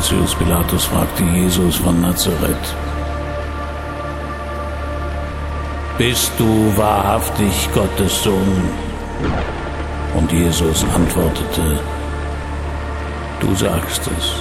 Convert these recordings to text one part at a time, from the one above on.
Pontius Pilatus fragte Jesus von Nazareth: Bist du wahrhaftig Gottes Sohn? Und Jesus antwortete: Du sagst es.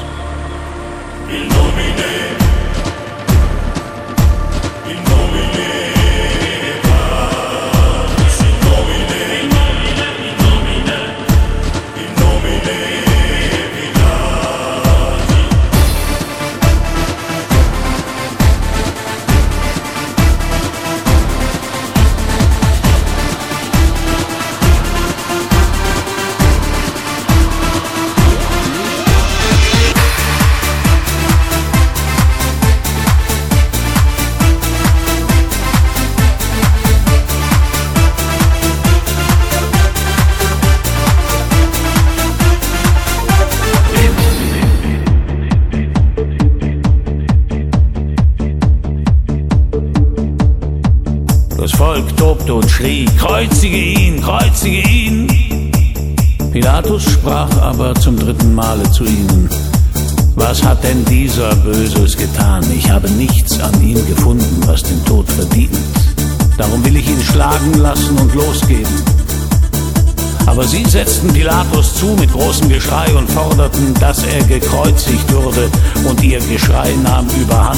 Das Volk tobte und schrie: Kreuzige ihn, kreuzige ihn! Pilatus sprach aber zum 3. Male zu ihnen: Was hat denn dieser Böses getan? Ich habe nichts an ihm gefunden, was den Tod verdient. Darum will ich ihn schlagen lassen und losgeben. Aber sie setzten Pilatus zu mit großem Geschrei und forderten, dass er gekreuzigt würde, und ihr Geschrei nahm überhand.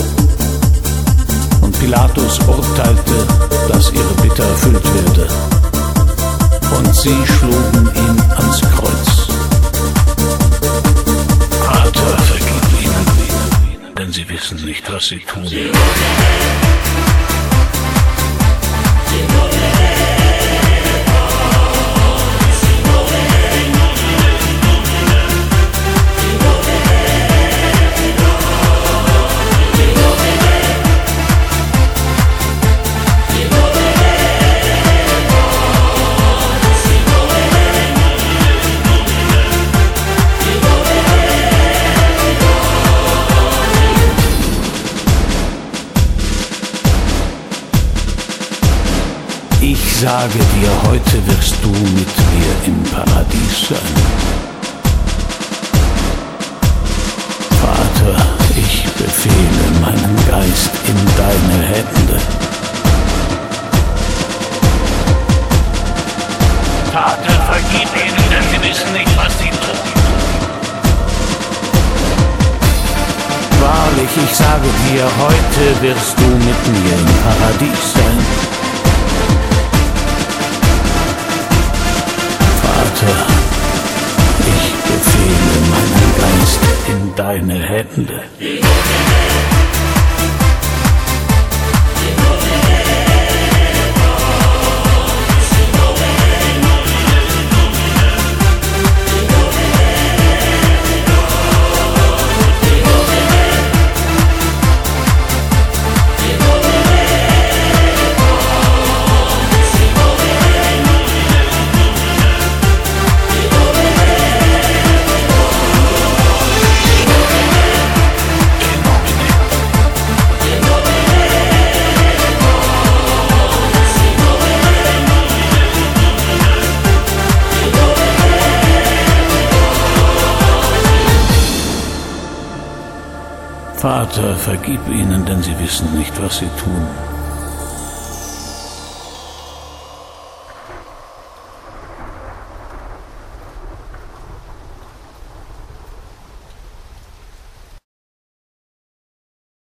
Und Pilatus urteilte, dass ihre Bitte erfüllt werde. Und sie schlugen ihn ans Kreuz. Vater, vergib ihnen, denn sie wissen nicht, was sie tun. Ich sage dir, heute wirst du mit mir im Paradies sein. Vater, ich befehle meinen Geist in deine Hände. Vater, vergib ihnen, denn sie wissen nicht, was sie tun. Wahrlich, ich sage dir, heute wirst du mit mir im Paradies sein. Ich befehle meinen Geist in deine Hände. Vater, vergib ihnen, denn sie wissen nicht, was sie tun.